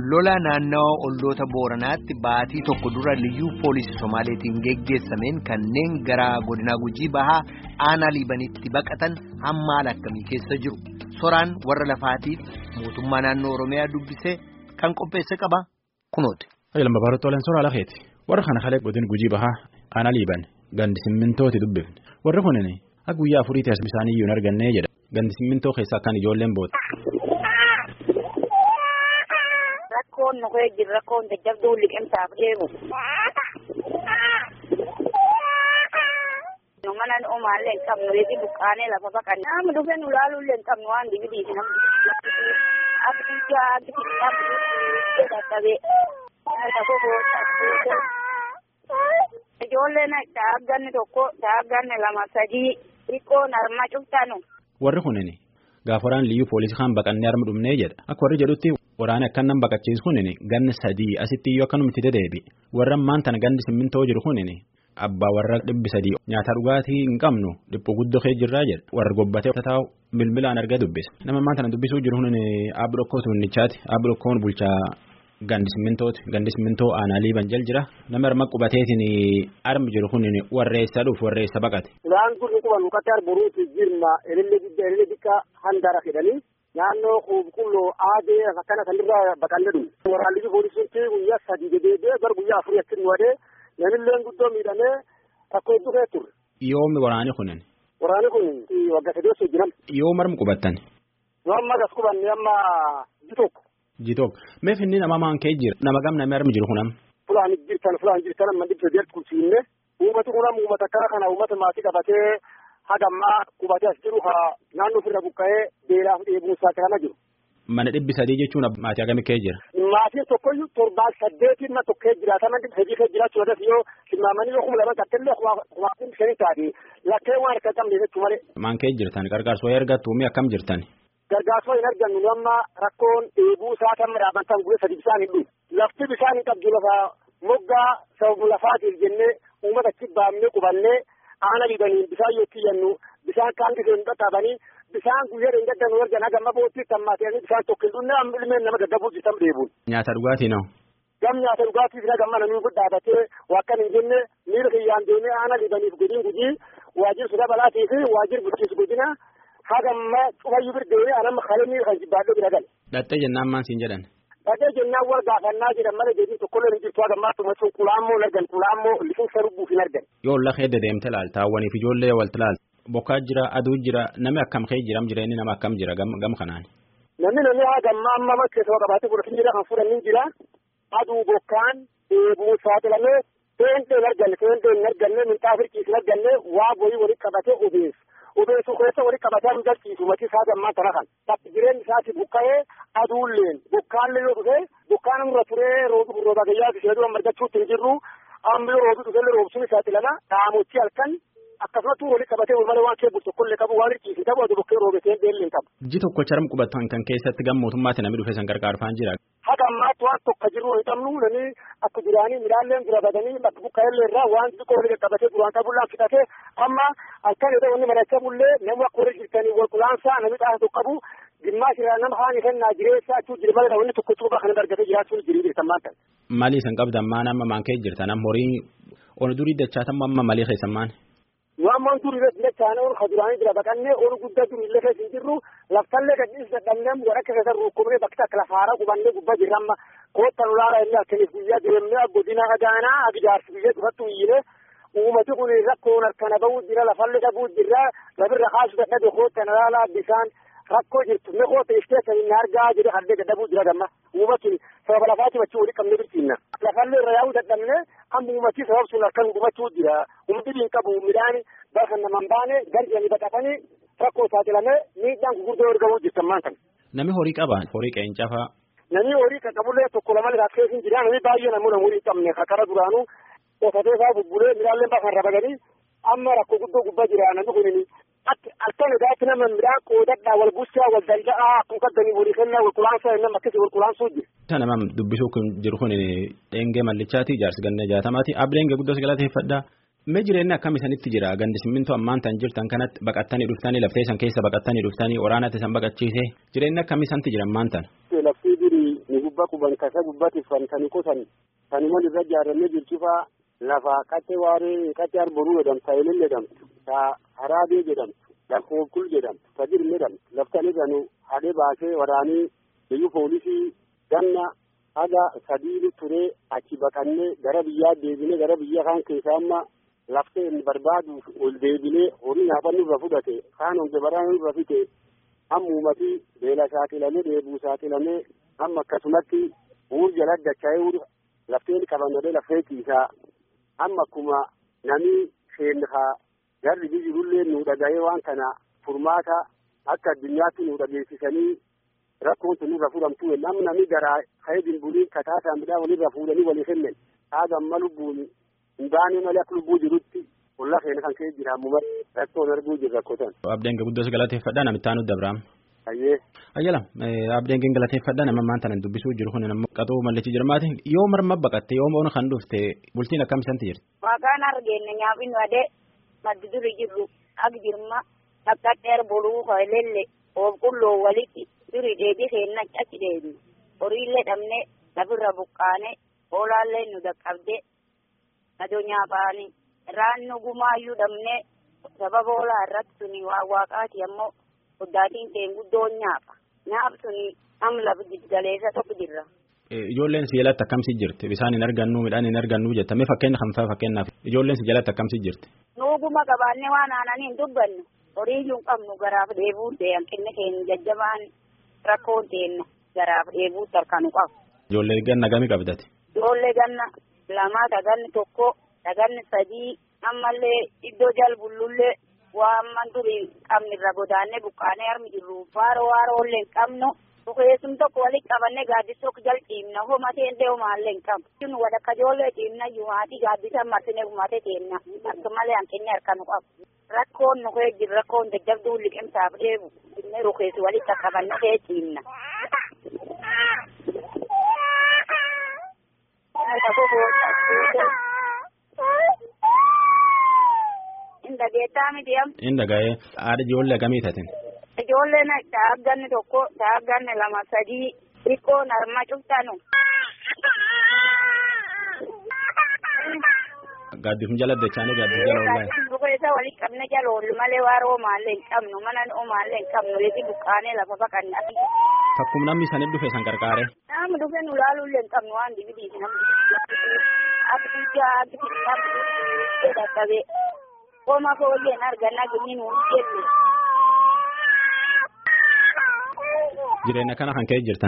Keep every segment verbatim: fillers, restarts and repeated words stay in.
lola naannawaa olloota booranaatti baatii tokko dura liyyuu poolisii Somaaleetiin geggeessameen kanneen gara godina Gujii bahaa aanaa liibanitti baqatan hammaal akkamii keessa jiru soraan warra lafaatiif mootummaa naannoo Oromiyaa dubbisee kan qopheesse qaba kunooti. Ayyaana babaroota olan soraa lakeeti warra kana kalee godina Gujii bahaa aanaa liiban gandi simmintooti dubbifne warra kunini akka guyyaa afuriitti as bisaanii iyyuu hin argannee jedha gandi simmintoo keessaa kan ijoolleen boota. Rakkoon nu koyee jirra rakkoon jajjabduu liqimsaaf deemu. Nu mana nu omaallee hin qabnu reetii buqqaanee lafa baqanne. Nama dhufee nu laaluullee hin qabnu waan dibidiiti namni. Abdijaa abdijaa abdijaa dadhabee. Ijoolleen daagganni tokko daagganni lama sadii xiqqoon harma cuftanu. Warri kunini gaafa waraan liyyuu poolisii kan baqannee harma dhumnee jedha akka warri jedhutti waraana akkan nan baqachiisu kunini ganni sadii asitti iyyuu akkanumti dedeebi warra maantan ganni simmintoo jiru kunini abbaa warra dhibbi sadii nyaata dhugaatii hin qabnu dhiphuu guddoo kee jirraa jedha warra gobbatee taa'u bilbilaan argaa dubbisa nama maantan dubbisuu jiru kunini aabbi dhokkoo sunnichaati aabbi dhokkoon bulchaa. Gandi simmintooti gandi simmintoo aanaa liiban jal jira nama harma qubateetiin armi jiru kun warreessa dhuuf warreessa baqate. Waan kun quban mukkatti arboruuti jirma elillee guddaa elillee xiqqaa handaara jedhanii naannoo qulqulluu aadee akkana sanirraa baqannee dhufu. Waraanni poolisiitti guyyaa sadii dedeebee gara guyyaa afurii achi nu wadee namillee guddoo miidhamee rakkoo dhufee ture. Yoomi waraanni kunin. Waraanni kun waggaa sadii osoo jiran. Yoo marmu qubattan. Yoo amma gas qubanne amma jitook. Jitook mee finni nama maan kee jira nama gam namni armi jiru kunam. Fulaan jirtan fulaan jirtan amma dhibba deetti kulsiinne uummati kunam uummata akkana kana uummata maatii qabatee hagammaa qubatee as jiru haa naannoo ofirra buqqa'ee beelaaf dheebuusaa kana jiru. Mana dhibbi sadii jechuun maatii hagamii kee jira. Maatiin tokkoyyuu torbaan saddeetiin na tokkee jiraataman dhibba sadii kee jiraachuu irratti yoo simmaamanii yoo kuma lama takkellee kumaatiin shanii taate lakkee waan akka qabne jechuu malee. Maan kee jirtan gargaarsoo ergattu mi akkam jirtan. Gargaarsoo hin argannu amma rakkoon dheebuu isaa kan midhaabantan guyyaa sadii bishaan hin dhufu. Lafti bishaan hin qabdu lafa moggaa sababu lafaatiif jennee uummata achi baafnee qubannee aana liibaniin bishaan yoo kiyyannu bishaan kaan gisee hin qaqqabanii bishaan guyyaa hin gaddanuu ergan hagamma boottii tammaatanii bishaan tokko hin dhunne amma ilmeen nama gaggabuu jirtan dheebuun. Nyaata dhugaatii noo. Gam nyaata dhugaatiif nagamma namni kun dhaabatee wakkan hin jenne miira kiyyaan deemee aana liibaniif godiin gujii waajjir suda balaatii fi waajjir bulchiinsa godina. Hagamma cufayyuu birdeewee anamma kalemii kan jibbaadhoo bira gale. Dhattee jennaan maan siin jedhan. Dhattee jennaan wal gaafannaa jedhan malee jedhii tokkollee hin jirtu hagammaa tumasuun qulaammoo hin argan qulaammoo lifinsa rubbuuf hin argan. Yoo lafa edda deemte laalta hawwaniif ijoollee walti laalta bokkaa jira aduu jira namni akkam kee jiram jireenyi nama akkam jira gam kanaan. Namni namni hagammaa amma keessa qabaatee godhatin jira kan fudhanii jira aduu bokkaan dheebuu saaxilamee seentee hin arganne seentee hin arganne minxaa firqiis hin arganne waa boyii walitti qabatee obeessu. Obeessu keessa walitti qabatee hin galchiisu matii isaa gammaa tana kan. Bakki jireenyi isaati buqqa'ee aduulleen bukkaallee yoo dhufe bukkaan irra turee rooba rooba gayyaa ishee dura margachuutti hin jirru amma yoo roobi dhufellee roobsuun isaati lama dhaamochii halkan akkasumas walitti qabatee malee waan kee bultu tokkollee qabu waan hirkiisi qabu aduu bukkee roobetee beellee hin qabu. Ji tokko charam qubatan kan keessatti gam mootummaatti namni dhufe san gargaarfaan jira. Haga ammaatti waan tokko jiru hin qabnu namni akka duraanii midhaanleen dura badanii bakka buqqa'ellee irraa waan xiqqoo walitti qabatee duraan qabullaan fixatee amma halkan yoo wanni marachaa bullee namni akka warri jirtanii wal qulaansaa namni xaasa tokko qabu dhimmaa irraa nama haani kennaa jireessaa achuu jira malee wanni tokko cuuba kana argatee jiraachuun jirii jirtan maanta. Maalii isan qabdan maan amma maan kee jirtan amma horii onu durii dachaatan amma malii keessan maan. Waan maan durii dachaan onu kaduraanii jira baqannee onu guddaa durii illee keessa hin jirru laftallee gadhiis dadhabnee waraqaa keessa rukkubnee bakka akka lafaaraa qubannee gubbaa jirra amma koottan ulaaraa inni akkaniif guyyaa deemnee godina agaanaa agijaarsi biyya dhufattu iyyine uummati kun rakkoon harkana bahuu jira lafallee dhabuu jira labirra kaasu dadhabe koottan ulaaraa bisaan rakkoo jirtu mee koota iskeessa hin argaa jedhe haldee dadhabuu jira gamma uummati sababa lafaati machii walii qabnee birtiinna lafallee irra yaa'uu dadhabne amma uummati sabab sun harkan gubachuu jira uummatni hin qabu midhaan bakka naman baane garjanii baqatanii rakkoo saaxilamee miidhaan gurguddoo argamuu jirtan maantan. Namni horii qaba horii qeencafaa. Namni horii qaqqabullee tokko lama liraaf keessa hin jira namni baay'ee namoota horii hin qabne kakara duraanuu qotatee isaa bubbulee midhaanlee bakka irra baganii amma rakkoo guddoo gubbaa jira namni kunini akka nagaatti nama midhaan qoodadhaa wal bulchaa wal danda'aa akkuma qaddanii walii kennaa wal qulaansaa nama akkasii wal qulaansuu jira. Nama dubbisuu kun jiru kun dheengee mallichaati jaarsi ganna jaatamaati abbi dheengee guddoo galateeffadhaa. Mee jireenyi akkam isanitti jira gandi simmintoo ammaan tan jirtan kanatti baqattanii dhuftanii laftee san keessa baqattanii dhuftanii waraanatti san baqachiise jireenyi akkam isanitti jira ammaan tan. Laftii durii gubbaa quban kasa gubbatti fantanii qotan tanimon irra jaaramee jirchufaa lafa qatte waaree qatte arboruu jedhamta ilin jedhamtu ta haraabee jedhamtu lakkoofkul jedhamtu tadir jedhamtu laftan irranu hadhee baasee waraanii biyyu poolisii ganna haga sadiiru turee achi baqannee gara biyyaa deebinee gara biyya kaan keessaa amma laftee inni barbaaduuf ol deebinee horii nyaaphannu irra fudhate kaan honge baraanuu irra fite amma uumatii beela saaxilamee deebuu saaxilamee amma akkasumatti uur jala dacha'ee uur lafteen qabannolee lafee ciisaa amma akkuma namni seenhaa garri jirullee nu dhaga'ee waan kana furmaata akka addunyaatti nu dhageessisanii rakkoon sun irra fuudhamtu hin amma namni garaa ka'ee dimbuliin kataasaa midhaan walirra fuudhanii walii kennan haga amma lubbuun hin baane malee akka lubbuu jirutti ollaa keenya kan ka'ee jira ammoo rakkoon arguu jirra kotan. Abdeen guddoos galateeffadhaa namitti aanu dabraam. Ayyee. Ayyala abdeen galateeffadhaa nama maan tanan dubbisuu jiru kun nama qaxoo mallachi jirmaati yoo marma baqatte yoo moona kan dhufte bultiin akkam isanti jirti. Waaqaan argeenne nyaafin wadee maddi duri jirru ak jirma akka dheer boluu hoylelle oobqulloo walitti duri deebii keenna achi deebi horiillee dhabne lafirra buqqaane oolaallee nu dhaqqabde nadoo nyaafaani raannu gumaayyuu dhabne sababa oolaa irratti suni waa waaqaati ammoo guddaatiin teen guddoon nyaafa nyaaf suni am lafa galeessa tokko jirra. Ijoolleen si jalatti akkamsi jirti bisaan hin argannu midhaan hin argannu jettame fakkeenya kan fa'a fakkeenyaaf ijoolleen si jalatti akkamsi jirti. Nuuguma qabaannee waan aananii hin dubbannu horiiyyuu hin qabnu garaaf dheebuu ta'e hanqinni keenya jajjabaan rakkoon teenna garaaf dheebuu tarkaanu qabu. Ijoollee ganna gami qabdati. Ijoollee ganna lamaa taganni tokko taganni sadii ammallee iddoo jalbullullee waan man durii qabnirra godaannee buqqaanee harmi jirru faaroo waaroolee hin qabnu bukeessum tokko walitti qabannee gaaddisa jal ciimna homatee illee homaallee hin qabu. Kun wadakka ijoollee ciimna yuumaatii gaaddisa marsinee gumatee teenna akka malee hanqinni harkanu qabu. Rakkoon nu kee jiru rakkoon jajjabduu liqimsaaf dheebu inni rukeessu walitti qabannee kee ciimna. Inda geettaa miti am. Inda ga'ee haadha ijoollee akkamii taateen. Ijoolleen daagganni tokko daagganni lama sadii xiqqoon harma cuftanu. Gaaddisum jala dachaanii gaaddisa jala oolaa. Bukeessa walitti qabne jala oolu malee waaroo maallee hin qabnu mana omaallee hin qabnu reetii buqqaanee lafa baqanna. Fakkum namni isaanii dhufe san qarqaare. Namni dhufe nu laaluullee hin qabnu waan dibidiiti namni. Akka ijaa akka xiqqaa dadhabee qooma fooyyeen argannaa gini nuun jedhu. Jireenya kana kan ka'e jirtan.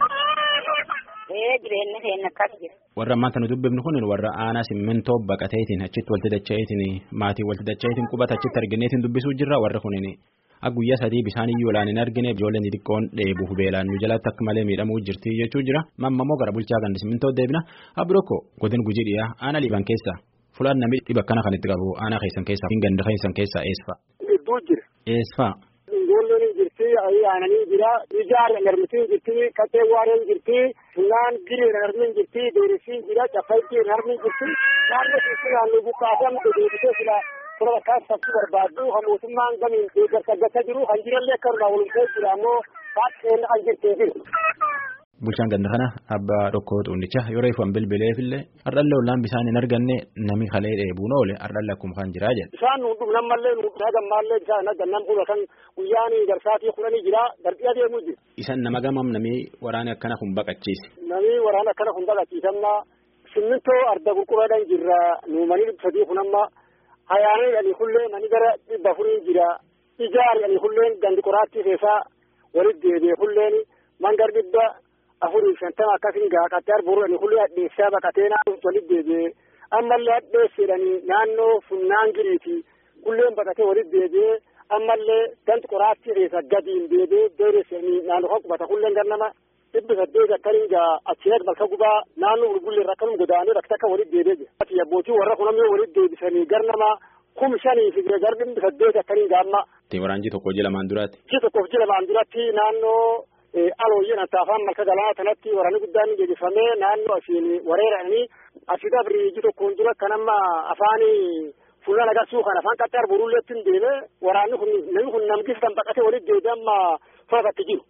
Ee jireenya keenya akkas jira. Warra ammaanta nu dubbifnu kun warra aanaa simmintoo baqateetiin achitti walti dacha'eetiin maatii walti dacha'eetiin qubata achitti argineetiin dubbisuu jirra warra kunin guyyaa sadii bishaan iyyuu olaan hin argine ijoolleen xixiqqoon dheebuuf beelaan nu jalatti akka malee miidhamuu jirti jechuu jira mammamoo gara bulchaa gandi simmintoo deebina abirokko godin gujii dhiyaa aanaa liiban keessa fulaan namni dhiba akkana kan itti qabu aanaa keessan keessaa hin ganda keessan keessaa eesfa. Gidduu jira. Eesfa. Ijoolleen jirti aananii jira ijaarra narmitiin jirti qaxee waareen jirti funaan giree narmiin jirti deerisiin jira caffaittii narmiin jirti naannoo keessi naannoo buqqaasamtu deebisee sila sura bakkaa sabsi barbaaddu kan mootummaan gamiin deeggarsa gata jiru kan jirallee akka irraa walumsee jira ammoo baaqeen kan jirtee jiru. Bulchaan ganda kana abbaa dhokkoo xuunnicha yeroo ifan bilbileefillee ardhallee ollaan bisaan hin arganne nami kalee dheebuun oole ardhallee akkuma kan jiraa jedhe. Bisaan nu dhugna mallee nu dhagammallee bisaan argannan kun kan guyyaanii garsaatii kudhanii jira darbii adeemuu jira. Isan nama gamam namii waraana akkana kun baqachiise. Namii waraana akkana kun baqachiisamna simmintoo arda gurguraadhaan jirra nu manii sadii kun amma hayaanii dhanii kullee manii gara dhibba afurii jira ijaari dhanii kulleen gandi qoraattii keessaa walitti deebi'e kulleen mangar dhibba afurii shantama akkasiin gaaqattee arboruudhanii kullee addeessaa baqatee naannoo walitti deebi'ee ammallee addeesseedhanii naannoo funnaan giriiti kulleen baqatee walitti deebi'ee ammallee ganti qoraattii keessa gadiin deebi'ee deebi'ee naannoo kan qubata kulleen garnama dhibbi saddeet akkaniin gaa achiinatti balka gubaa naannoo gurgullee irra akkanum godaanee bakka takka walitti deebi'ee jira. Ati abbootii warra kunamee walitti deebisanii garnama kum shanii fi gar dhibbi saddeet akkaniin gaamma. Waraanji tokko ji lamaan duraatti. Ji tokko ji lamaan duratti naannoo alooyyeen attaafaan malka galaa kanatti waraanni guddaan geggeeffamee naannoo asiin wareeranii asii dabrii ji tokkoon dura kan amma afaanii fuulaan agarsuu kan afaan qaxxee arboruulleetti hin deemee waraanni kun namni kun namgis kan baqatee walitti deebi'ee amma faafatti jiru.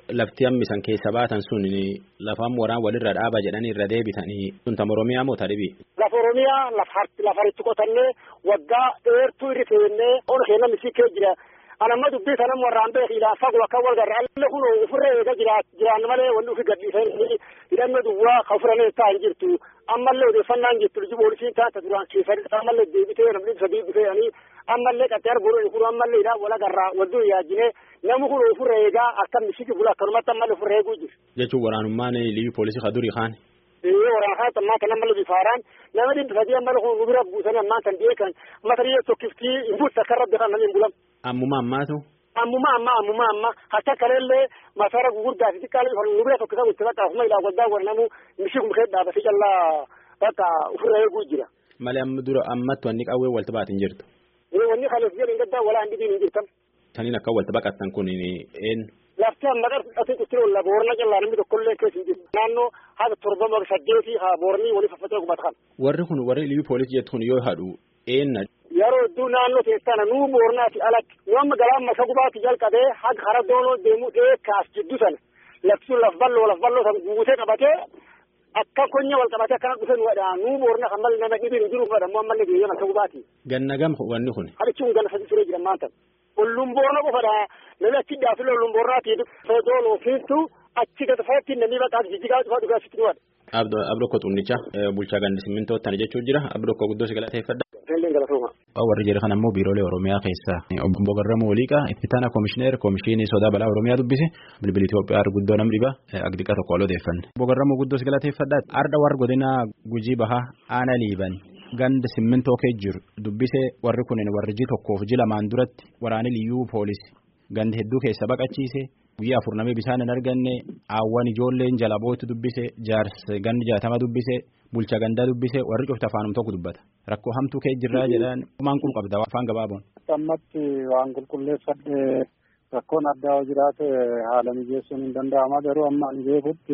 lafti ammisan keessa baatan sun lafaan waraan walirra dhaaba jedhanii irra deebitanii sun tam Oromiyaa moo tadhibi? Lafa Oromiyaa lafa itti qotannee waggaa dheertuu irra teennee ol keenya misii kee jira. Anamma dubbii sanam warraan beeki ilaa fagoo akka wal garra alle kun ofirra eega jiraan malee wanni ofi gadhiisanii hidhannoo duwwaa ka ofirra ta'an jirtu. Ammallee odeeffannaan jirtu liji poolisiin taata duraan keessatti ammallee deebitee namni sadii dhufeeyanii ammallee qaxxee arguun kun ammallee ilaa wal garraa wadduu yaajinee namni kun ofirra eegaa akka misiki bula akkanumatti ammallee ofirra eeguu jiru. Jechuun waraanummaan liyyuu poolisii kadurii kaan. Ee waraan kaan ammaa kan ammallee bifaaraan nama dhibbi sadii ammallee kun bira buusanii ammaa kan beekan matariyee tokkiftii imbuusa karra beekan namni hin bulan. Ammuma ammaatu. Ammuma amma ammuma amma hatta kanallee masara gurguddaa fi xiqqaa kan nu bira tokko itti bakka afuma ilaa goddaa warnamu mishii kun keessa dhaabatee jallaa bakka ofirra eeguu jira. Malee amma dura ammatti wanni qawwee walta baatin jirtu. Ee wanni kanas jedhan gaddaa walaa handi diin hin jirtan. Saniin akka walta baqattan kun een. Lafti amma qarqatee kutti olla boorna jallaa namni tokkollee keessa hin jiru. Naannoo haala torbama saddeetii haa boornii walii faffacee gubata kan. Warri kun warri liyyuu poolisii jettu kun yoo hadhu eenna. Yeroo iddoo naannoo keessatti nuu boornaati alatti nama galaan masa gubaatti jalqabee haga hara doonoo deemuu dheekaas jiddu sana lafti laf balloo laf balloo sana guutee qabatee akka konya wal qabatee akkana dhufe nu wadhaa nuu boorna kan malee nama dhibiin hin jiru nu wadhaa ammallee geeyya masa gubaatti. Ganna gam wanni kun. Hadichuun ganna sadii turee jira maanta. Olluun boorna qofadhaa namni achi dhaafillee olluun boornaati doonoo fiintu achi gad fa'aatti namni baqaa jijjigaa dhufaa dhugaa sitti nu wadha. Abdokko Xunnicha bulchaa gandi simmintoo tana jechuu jira Abdokko guddoo si galateeffadha. Warri jedhe kan ammoo biiroolee Oromiyaa keessa obbo Garramuu Waliiqaa itti koomishineer koomishinii sodaa balaa Oromiyaa dubbise bilbila Itoophiyaa guddoo nam dhiba agdiqa tokko wal odeeffanne. Obbo Garramuu guddoo si galateeffadha. Arda warra godina Gujii Bahaa Aana Liiban ganda simmintoo kee jiru dubbise warri kunin warri ji tokkoof ji lamaan duratti waraanni liyyuu poolisii gandi hedduu keessa baqachiise. Guyyaa afur namni bishaan hin arganne aawwan ijoolleen jala bootu dubbise jaarsa gandi jaatama dubbise bulcha gandaa dubbise warri cufta afaanum tokko dubbata rakkoo hamtuu kee jirraa jedhan maal qul qabda afaan gabaaboon. Ammatti waan qulqulleeffadhe rakkoon addaa jiraate haala mijeessuun hin danda'ama garuu amma ani beekutti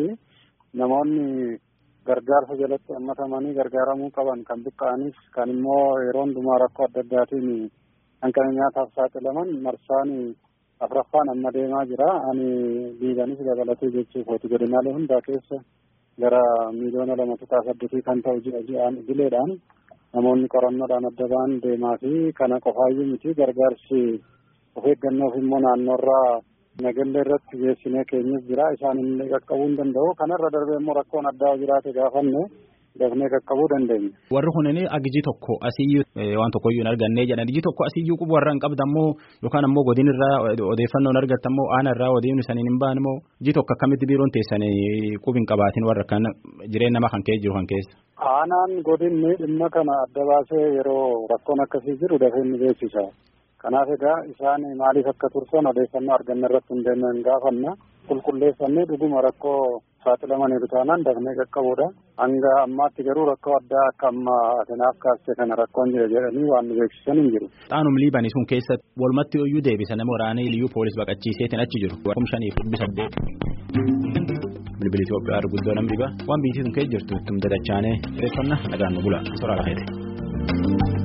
namoonni gargaarsa jalatti hammatamanii gargaaramuu qaban kan buqqa'anis kan immoo yeroo hundumaa rakkoo adda addaatiin hanqina nyaataaf saaxilaman marsaan afraffaan amma deemaa jira ani liibanis dabalatee jechuuf hooti godinaalee hundaa keessa gara miiliyoona lama tuqaa saddeetii kan ta'u ji'a ji'aan idileedhaan namoonni qorannoodhaan adda ba'an deemaa fi kana qofaayyuu miti gargaarsi of eeggannoof immoo naannoorraa nagallee irratti geessinee keenyas jira isaan illee qaqqabuu hin danda'u kanarra darbee immoo rakkoon addaa jiraate gaafanne dafnee qaqqabuu dandeenya. Warri kunin agijii tokko asiyyuu waan tokkoyyuu hin argannee jedhan ijii tokko asiyyuu quba warra hin qabdammoo yookaan ammoo godinirraa odeeffannoo hin argattammoo aanarraa odeeffannoo isaaniin hin baanmoo ijii tokko akkamitti biiroon teessanii quba hin qabaatin warra kan jireenya nama kan kee jiru kan keessa. Aanaan godinni dhimma kana adda baasee yeroo rakkoon akkasii jiru dafee ni beeksisa. Kanaaf egaa isaan maaliif akka tursan odeeffannoo arganne irratti hundeeffannee gaafanna qulqulleeffannee dhuguma rakkoo saaxilamaniiru taanaan dafnee qaqqabuudha. Hanga ammaatti garuu rakkoo addaa akka amma atanaaf kaastee kana rakkoon jira jedhanii waan nu beeksisan hin jiru. Xaanum liibanii sun keessatti walumatti iyyuu deebisa nama waraanee liyyuu poolis baqachiiseetiin achi jiru. Kum shaniif dhibbi saddeet. Bilbila Itoophiyaa arguddoo nam dhiba waan biitii sun keessa jirtu ittum dadachaanee reeffannaa nagaan nu bula soraa laafeete.